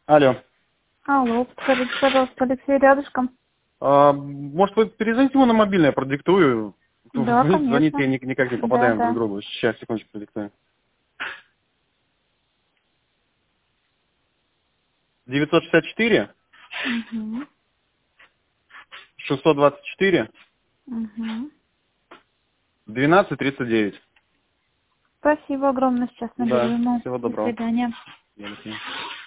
Алло. Алло, подскажите, пожалуйста, Алексей рядышком? Может, вы перезвоните ему на мобильный, я продиктую. Да, Звонить конечно. я никак не Да, попадаем друг к да. другу. Сейчас, секундочку, продиктую. 964 Угу. 624 Угу. 1239. Спасибо огромное, сейчас наберу Да, ему. всего До доброго. свидания. До свидания.